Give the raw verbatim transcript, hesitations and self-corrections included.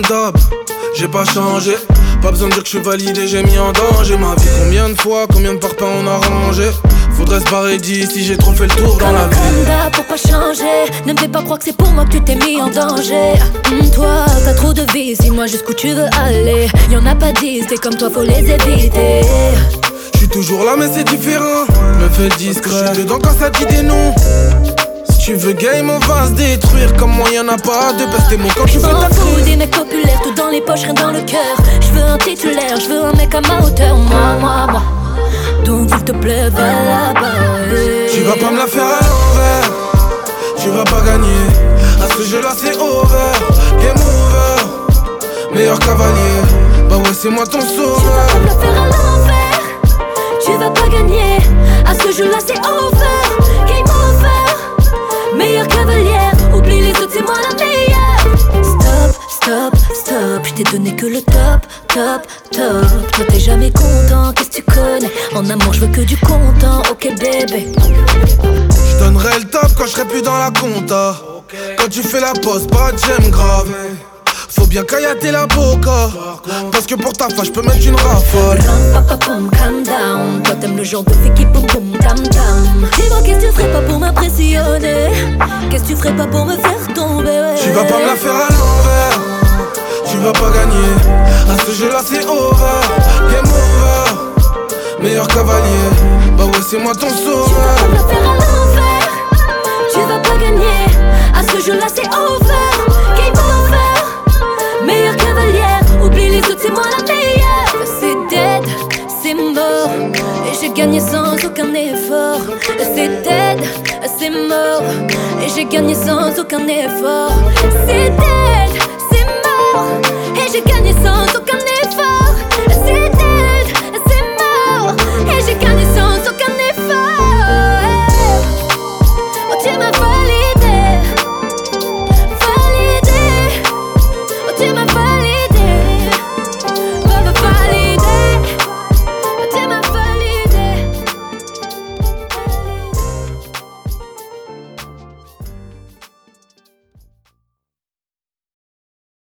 d'hab, j'ai pas changé. Pas besoin de dire que je suis validé, j'ai mis en danger ma vie. Combien de fois, combien de parpaings on a rangé. Faudrait se barrer d'ici, j'ai trop fait le tour dans la vie. Comme d'hab, pour pas changer, ne me fais pas croire que c'est pour moi que tu t'es mis en danger. Hum, Toi, t'as trop de vies, dis-moi jusqu'où tu veux aller. Y'en a pas dix, t'es comme toi, faut les éviter. J'suis toujours là mais c'est différent. Me fais le discret, j'suis dedans quand ça dit des noms. Si tu veux game, on va se détruire. Comme moi y'en a pas deux, passe tes mots quand tu fais ta fou des mecs populaires, tout dans les poches, rien dans le cœur. J'veux un titulaire, j'veux un mec à ma hauteur. Moi, moi, moi. Donc s'il te plaît, va là-bas. Tu vas pas me la faire à l'envers. Tu vas pas gagner. À ce jeu-là c'est over. Game over. Meilleur cavalier. Bah ouais c'est moi ton sauveur. Tu vas pas me la faire à l'envers. Tu vas pas gagner. À ce jeu-là c'est over. Game over. Meilleure cavalière. Oublie les autres, c'est moi la meilleure. Stop, stop, stop. Je t'ai donné que le top, top, top. Toi t'es jamais content, qu'est-ce que tu connais? En amour je veux que du content, ok bébé. Je donnerai le top quand je serai plus dans la compta. Quand tu fais la pause, pas de j'aime grave. Faut bien caillater la boca. Parce que pour ta face je peux mettre une rafale. Ram, pa, pa, pum, calm down. Toi t'aimes le genre de fille qui boum boum tam tam. Dis-moi qu'est-ce que tu ferais pas pour m'impressionner? Qu'est-ce que tu ferais pas pour me faire tomber? Tu vas pas me la faire à l'envers. Tu vas pas gagner. À ce jeu là c'est over. Game over. Meilleur cavalier. Bah ouais c'est moi ton sauveur. Tu vas pas me la faire à l'envers. Tu vas pas gagner. À ce jeu là c'est over. Game over. Meilleure cavalière. Oublie les autres, c'est moi la meilleure. C'est dead, c'est mort. Et j'ai gagné sans aucun effort. C'est dead, c'est mort. Et j'ai gagné sans aucun effort. C'est dead,